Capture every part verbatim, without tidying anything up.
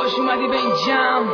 خوش اومدی به این جمع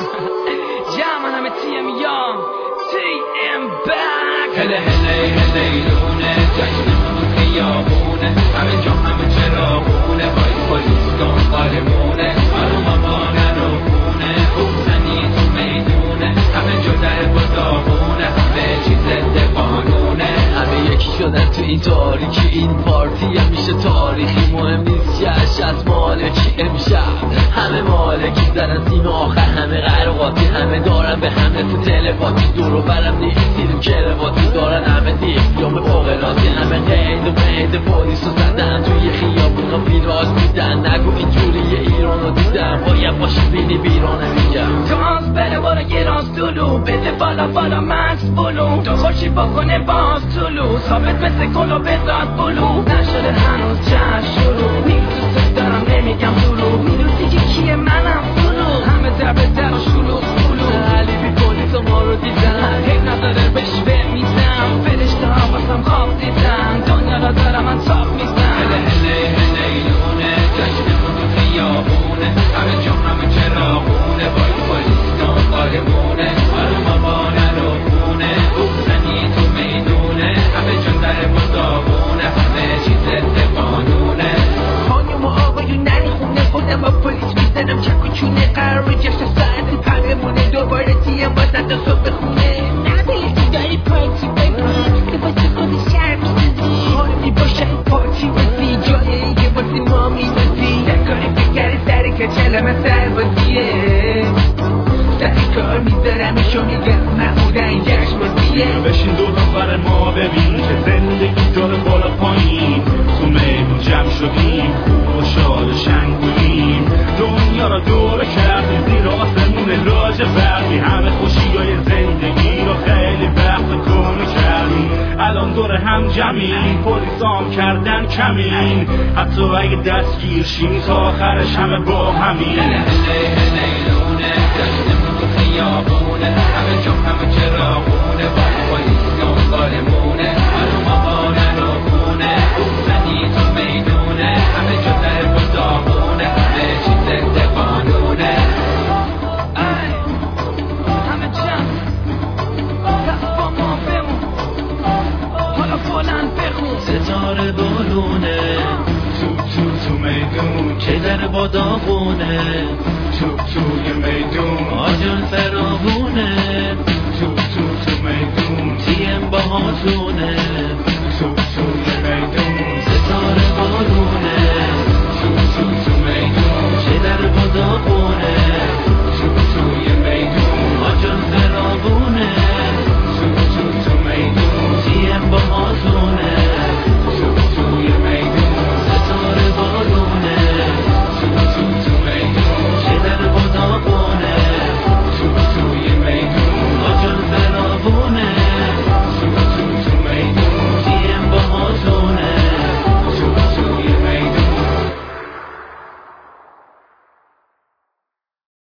جمع همه تی ام یا تی ام بک هله هله هلیلونه جشنمون خیابونه همه جا همه چراغونه وای پلیس دنبالمونه آروم بانن و خونه بوزنی تو میدونه همه جا در بادامونه همه چیز ضد قانونه همه یکی شدن تو این تاریکی این پارتی همیشه تاریخی مهم نیست یش از مالکی امشب همه مالکی زدن سیم آخر همه قرقاتی همه دارن به همه تو تلپاتی دور و برم نیستیم کلواتی دارن همه دیفیام فوقلاتی همه قید و قید پولیس رو زدن توی خیابون ویراج میدن نگو اینجوری ایران رو دیدم باید باشی بینی بیرانه میگم تانس بره بارا گراز دلو بده بالا بالا مکس بلو تو خوشی بکنه باز طلو ثابت مثل کلو بزاد بلو نشده هنوز جشن شروع میدوست دارم نمیگم دلو میدوستی که کیه منم فلو همه در به در و شلوغ فلو علیبی پولیس ما رو دیدن حیف نداره بشوه میزم فرشته ها باسم خواب دیدن دنیا را دارم من تاپ میزم هله هله هلیلونه جشنمون تو خیابونه همه جا همه چراغونه وای پلیس دنبالمونه آروم بانن و خونه بوزنی تو میدونه همه جا در مداغونه همه چیز ضد قانونه خانم و آقایون نری خونه خودم با پلیس میزنم چک و چونه قرار جشن ساعت پقمونه دوباره تیم بازن تا صبح خونه نبیلیتی داری پارتی بکنی که واسه خود شهر میسازی خانمی باشه پارتی بازی جای ایگه واسه ما میبازی نکاری بگره سر کچل همه سر بازیه سر کار میذارمشو میگم محمودن جشن بازیه بشین دو نفر ما ببین که زندگی داره بالا پایین تو میمون جمع شدیم خوب و شاد و شنگولیم دنیا را دوره کردیم زیر آسمون لاج برقی همه خوشیای زندگی رو خیلی وقت کنو کردیم الان دور هم جمعیم پلیسام کردن کمین حتی اگه دستگیر شیم تا آخرش همه با همین هله هله هلیلونه جشنمون تو خیابونه همه جا همه چراغونه وای پلیس دنبالمونه آروم بانن و خونه بوزنی تو میدونه همه جا در بادامونه همه چیز ضد قانونه همه جمع دست با ما بمون حالا فلان بخون ستاره بالونه تو تو تو میدون که در بادامونه تو توی میدون آجان فراغونه تو تو تو میدون تیم با هاتونه تو توی میدون